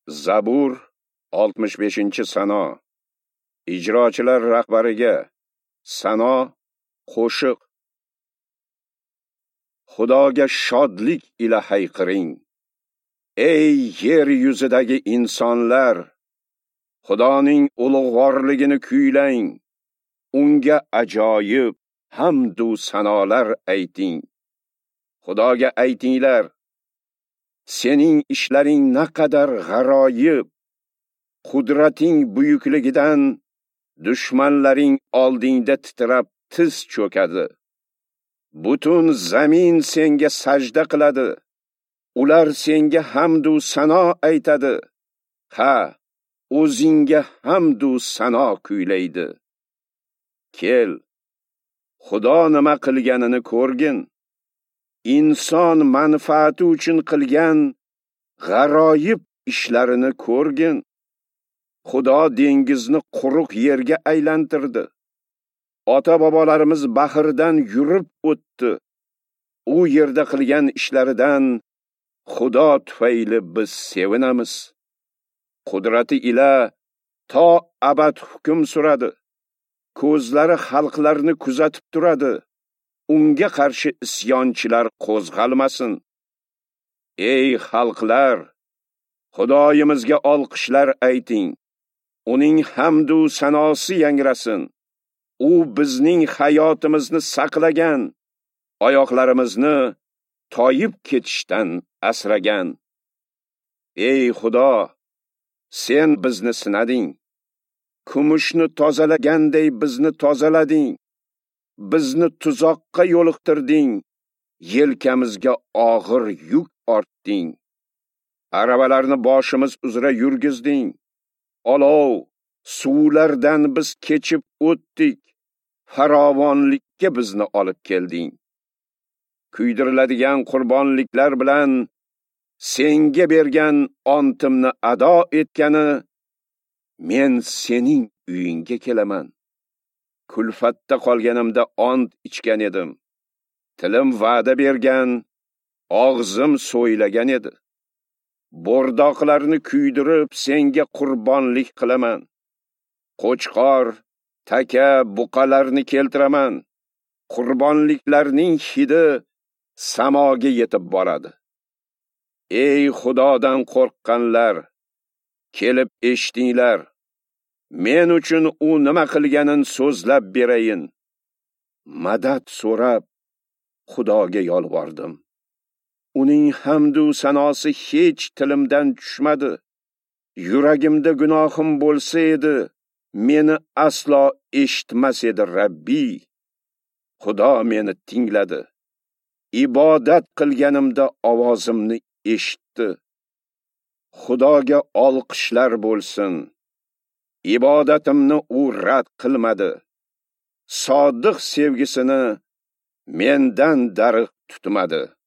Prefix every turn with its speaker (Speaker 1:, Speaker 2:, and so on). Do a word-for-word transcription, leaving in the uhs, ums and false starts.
Speaker 1: Zabur oltmish beshinchi Sano. Ijrochilar rahbariga sano qo'shiq. Xudoga shodlik ila hayqiring. Ey yer yuzidagi insonlar, Xudoning ulug'vorligini kuylang. Unga ajoyib hamdu sanolar ayting. Xudoga aytinglar: Sening ishlaring naqadar g'aroyib. Qudrating buyukligidan dushmanlaring oldingda titrab tiz cho'kadi. Butun zamin senga sajda qiladi. Ular senga hamdu sano aytadi. Ha, o'zingga hamdu sano kuylaydi. Kel, Xudo nima qilganini ko'rgin. Inson manfaati uchun qilgan g'aroyib ishlarini ko'rgin. Xudo dengizni quruq yerga aylantirdi. Ota-bobolarimiz bahrdan yurib o'tdi. U yerda qilgan ishlaridan Xudo tufayli biz sevinamiz. Qudrati ila to abad hukm suradi. Ko'zlari xalqlarni kuzatib turadi. Unga qarshi isyonchilar qo'zg'almasin. Ey xalqlar, Xudoyimizga olqishlar ayting. Uning hamdu sanosi yangrasin. U bizning hayotimizni saqlagan, oyoqlarimizni toyib ketishdan asragan. Ey Xudo, sen bizni sinading. Kumushni tozalaganday bizni tozalading. Bizni tuzoqqa yo'liqtirding. Yelkamizga og'ir yuk ortding. Arabalarni boshimiz uzra yurgizding. Olov, suvlardan biz kechib o'tdik. Farovonlikka bizni olib kelding. Kuydiriladigan qurbonliklar bilan senga bergan ontimni ado etgani, men sening uyingga kelaman. Kulfatda qolganimda ont ichgan edim. Tilim va'da bergan, og'zim so'ylagan edi. Bo'rdoqlarni kuydirib senga qurbonlik qilaman. Qo'chqor, taka, buqalarni keltiraman. Qurbonliklarning hidi samoga yetib boradi. Ey Xudodan qo'rqqanlar, kelib eshitinglar. Men uchun u nima qilganin so'zlab berayin. Madad so'rab Xudoga yolvordim. Uning hamdu sanosi hech tilimdan tushmadi. Yuragimda gunohim bo'lsa edi, meni aslo eshitmas edi Rabbiy. Xudo meni tingladi. Ibodat qilganimda ovozimni eshitdi. Xudoga olqishlar bo'lsin. Ibodatimni u rad qilmadi. Sodiq sevgisini mendan darig' tutmadi.